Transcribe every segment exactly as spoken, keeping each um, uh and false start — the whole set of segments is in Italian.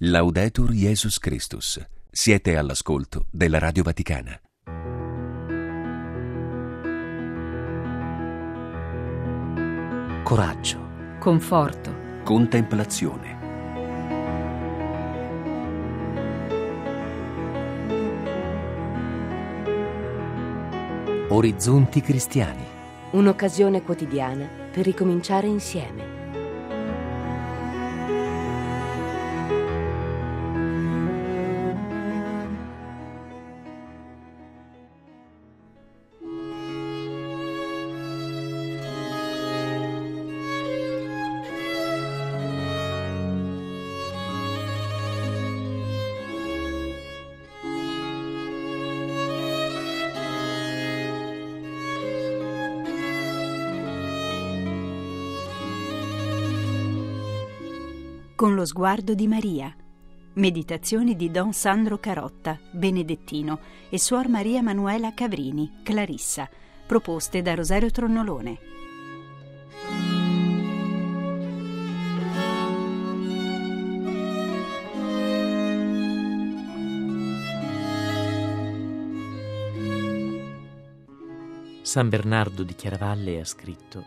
Laudetur Jesus Christus. Siete all'ascolto della Radio Vaticana. Coraggio, conforto, Contemplazione. orizzonti cristiani. Un'occasione quotidiana per ricominciare insieme. Con lo sguardo di Maria. Meditazioni di Don Sandro Carotta, benedettino, e Suor Maria Manuela Cavrini, clarissa, proposte da Rosario Tronnolone. San Bernardo di Chiaravalle ha scritto: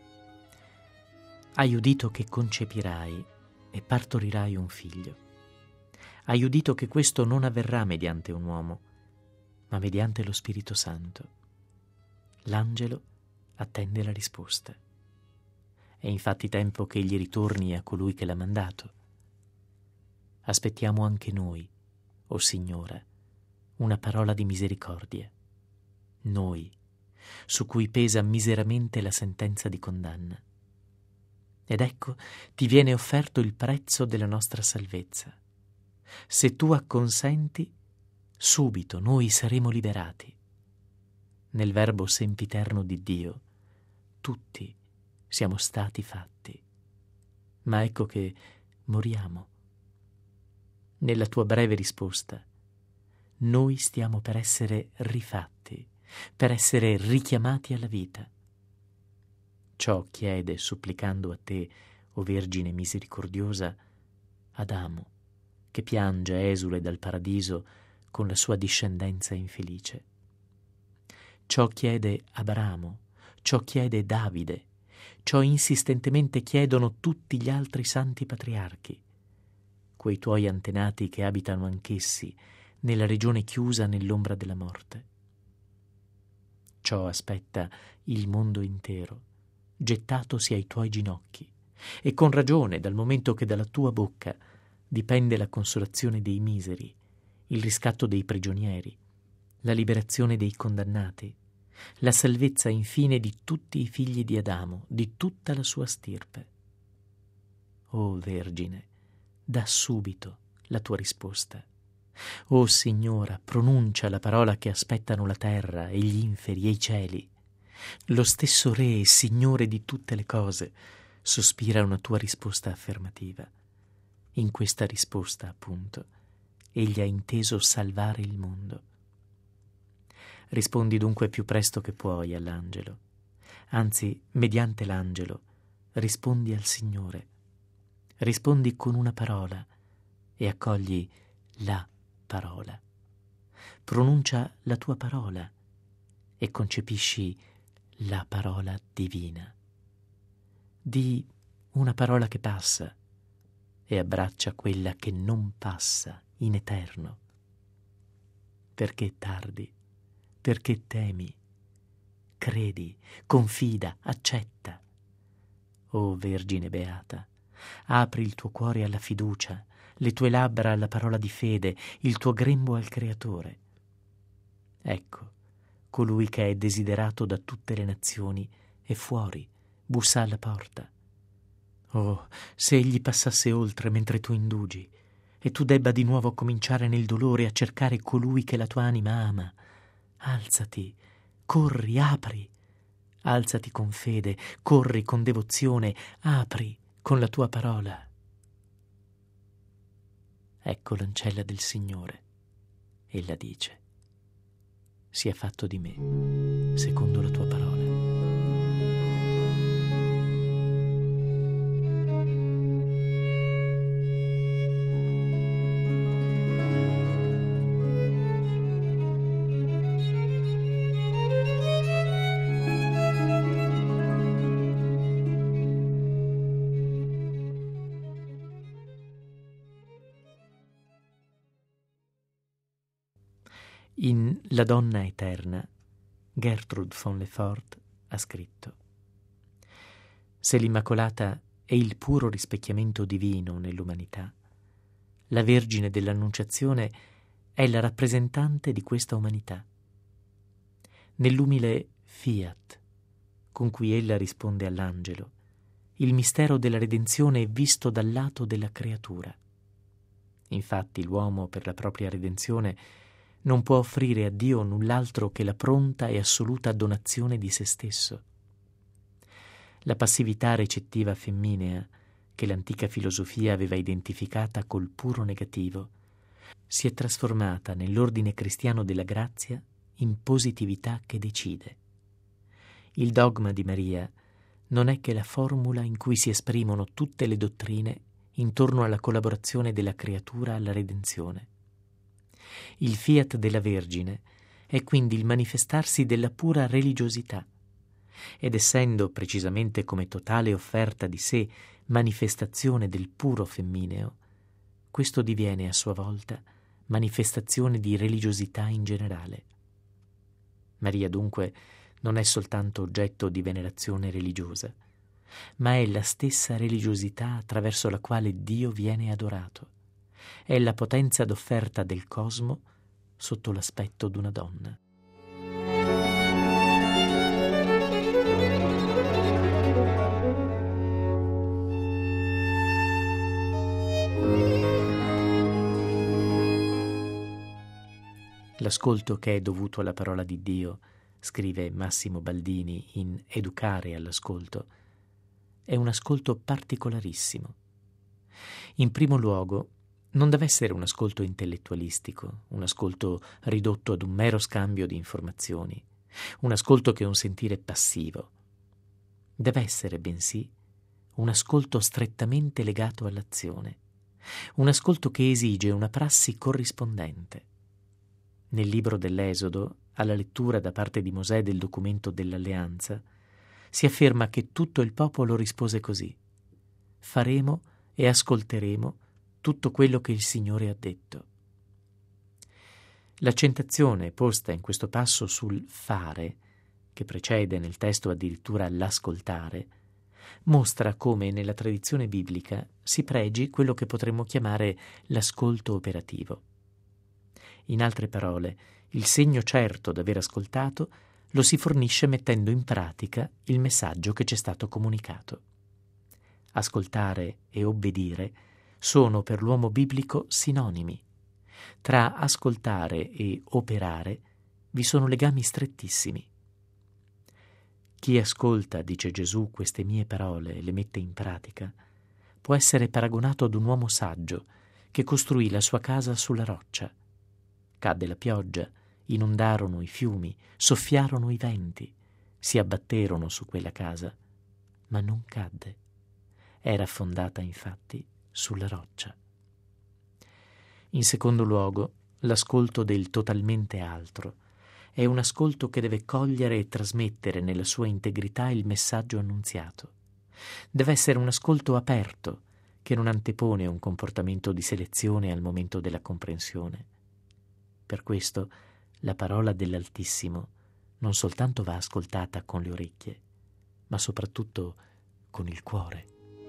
hai udito che concepirai e partorirai un figlio. Hai udito che questo non avverrà mediante un uomo, ma mediante lo Spirito Santo. L'angelo attende la risposta. È infatti tempo che egli ritorni a colui che l'ha mandato. Aspettiamo anche noi, o Signora, una parola di misericordia. Noi, su cui pesa miseramente la sentenza di condanna. Ed ecco, ti viene offerto il prezzo della nostra salvezza. Se tu acconsenti, subito noi saremo liberati. Nel verbo sempiterno di Dio, tutti siamo stati fatti. Ma ecco che moriamo. Nella tua breve risposta, noi stiamo per essere rifatti, per essere richiamati alla vita. Ciò chiede, supplicando a te, o Vergine misericordiosa, Adamo, che piange esule dal paradiso con la sua discendenza infelice. Ciò chiede Abramo, ciò chiede Davide, ciò insistentemente chiedono tutti gli altri santi patriarchi, quei tuoi antenati che abitano anch'essi nella regione chiusa nell'ombra della morte. Ciò aspetta il mondo intero, gettatosi ai tuoi ginocchi, e con ragione, dal momento che dalla tua bocca dipende la consolazione dei miseri, il riscatto dei prigionieri, la liberazione dei condannati, la salvezza infine di tutti i figli di Adamo, di tutta la sua stirpe. O Vergine, da subito la tua risposta. O Signora, pronuncia la parola che aspettano la terra e gli inferi e i cieli. Lo stesso Re e Signore di tutte le cose sospira una tua risposta affermativa. In questa risposta, appunto, egli ha inteso salvare il mondo. Rispondi dunque più presto che puoi all'angelo. Anzi, mediante l'angelo, rispondi al Signore. Rispondi con una parola e accogli la parola. Pronuncia la tua parola e concepisci la parola divina. Di una parola che passa e abbraccia quella che non passa in eterno. Perché tardi? Perché temi? Credi, confida, accetta. O Vergine beata, apri il tuo cuore alla fiducia, le tue labbra alla parola di fede, il tuo grembo al Creatore. Ecco, colui che è desiderato da tutte le nazioni è fuori, bussa alla porta. Oh, se egli passasse oltre mentre tu indugi, e tu debba di nuovo cominciare nel dolore a cercare colui che la tua anima ama, alzati, corri, apri. Alzati con fede, corri con devozione, apri con la tua parola. Ecco l'ancella del Signore. Ella dice: sia fatto di me secondo la tua parola. In La donna eterna, Gertrude von Lefort ha scritto: se l'Immacolata è il puro rispecchiamento divino nell'umanità, la Vergine dell'Annunciazione è la rappresentante di questa umanità. Nell'umile fiat con cui ella risponde all'angelo, il mistero della redenzione è visto dal lato della creatura. Infatti l'uomo, per la propria redenzione, non può offrire a Dio null'altro che la pronta e assoluta donazione di se stesso. La passività recettiva femminea, che l'antica filosofia aveva identificata col puro negativo, si è trasformata nell'ordine cristiano della grazia in positività che decide. Il dogma di Maria non è che la formula in cui si esprimono tutte le dottrine intorno alla collaborazione della creatura alla redenzione. Il fiat della Vergine è quindi il manifestarsi della pura religiosità, ed essendo precisamente come totale offerta di sé manifestazione del puro femmineo, questo diviene a sua volta manifestazione di religiosità in generale. Maria dunque non è soltanto oggetto di venerazione religiosa, ma è la stessa religiosità attraverso la quale Dio viene adorato. È la potenza d'offerta del cosmo sotto l'aspetto d'una donna. L'ascolto che è dovuto alla parola di Dio, scrive Massimo Baldini in Educare all'ascolto, è un ascolto particolarissimo. In primo luogo, non deve essere un ascolto intellettualistico, un ascolto ridotto ad un mero scambio di informazioni, un ascolto che è un sentire passivo. Deve essere, bensì, un ascolto strettamente legato all'azione, un ascolto che esige una prassi corrispondente. Nel libro dell'Esodo, alla lettura da parte di Mosè del documento dell'Alleanza, si afferma che tutto il popolo rispose così: faremo e ascolteremo tutto quello che il Signore ha detto. L'accentazione posta in questo passo sul fare, che precede nel testo addirittura l'ascoltare, mostra come nella tradizione biblica si pregi quello che potremmo chiamare l'ascolto operativo. In altre parole, il segno certo d'aver ascoltato lo si fornisce mettendo in pratica il messaggio che ci è stato comunicato. Ascoltare e obbedire sono per l'uomo biblico sinonimi. Tra ascoltare e operare vi sono legami strettissimi. Chi ascolta, dice Gesù, queste mie parole e le mette in pratica, può essere paragonato ad un uomo saggio che costruì la sua casa sulla roccia. Cadde la pioggia, inondarono i fiumi, soffiarono i venti, si abbatterono su quella casa, ma non cadde. Era fondata infatti sulla roccia. In secondo luogo, l'ascolto del totalmente altro è un ascolto che deve cogliere e trasmettere nella sua integrità il messaggio annunziato. Deve essere un ascolto aperto, che non antepone un comportamento di selezione al momento della comprensione. Per questo la parola dell'Altissimo non soltanto va ascoltata con le orecchie, ma soprattutto con il cuore.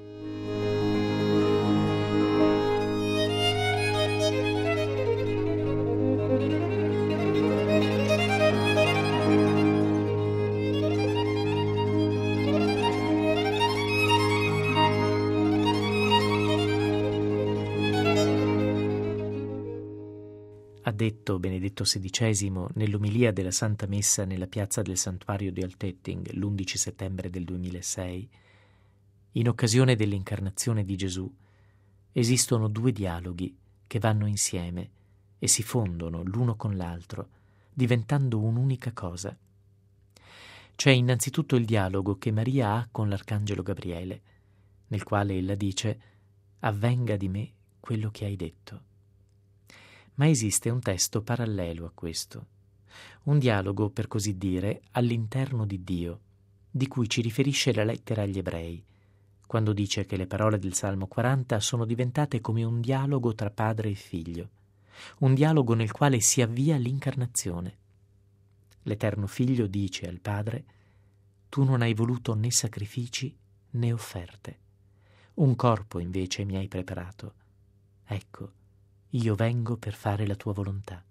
Ha detto Benedetto sedicesimo nell'omilia della Santa Messa nella piazza del Santuario di Altötting l'undici settembre del duemilasei: in occasione dell'incarnazione di Gesù esistono due dialoghi che vanno insieme e si fondono l'uno con l'altro, diventando un'unica cosa. C'è innanzitutto il dialogo che Maria ha con l'Arcangelo Gabriele, nel quale ella dice: avvenga di me quello che hai detto. Ma esiste un testo parallelo a questo, un dialogo, per così dire, all'interno di Dio, di cui ci riferisce la lettera agli Ebrei, quando dice che le parole del Salmo quaranta sono diventate come un dialogo tra padre e figlio, un dialogo nel quale si avvia l'incarnazione. L'Eterno Figlio dice al Padre: tu non hai voluto né sacrifici né offerte. Un corpo invece mi hai preparato. Ecco, io vengo per fare la tua volontà.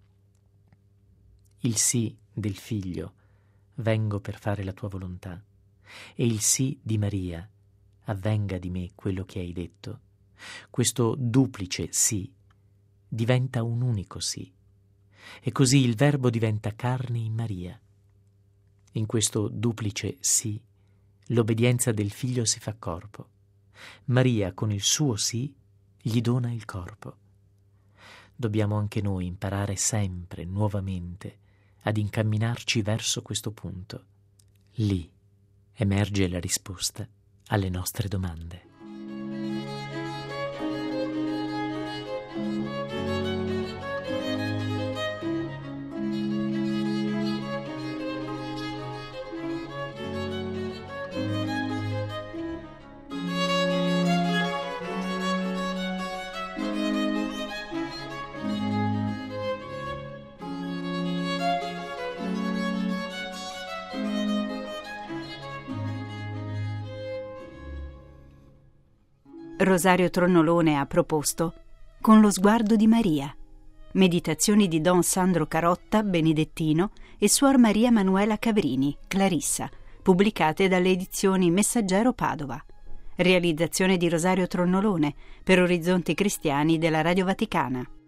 Il sì del Figlio, vengo per fare la tua volontà, e il sì di Maria, avvenga di me quello che hai detto. Questo duplice sì diventa un unico sì, e così il Verbo diventa carne in Maria. In questo duplice sì, l'obbedienza del Figlio si fa corpo. Maria, con il suo sì, gli dona il corpo. Dobbiamo anche noi imparare sempre, nuovamente, ad incamminarci verso questo punto. Lì emerge la risposta alle nostre domande. Rosario Tronnolone ha proposto Con lo sguardo di Maria, meditazioni di Don Sandro Carotta, benedettino, e Suor Maria Manuela Cabrini, clarissa, pubblicate dalle edizioni Messaggero Padova. Realizzazione di Rosario Tronnolone per Orizzonti Cristiani della Radio Vaticana.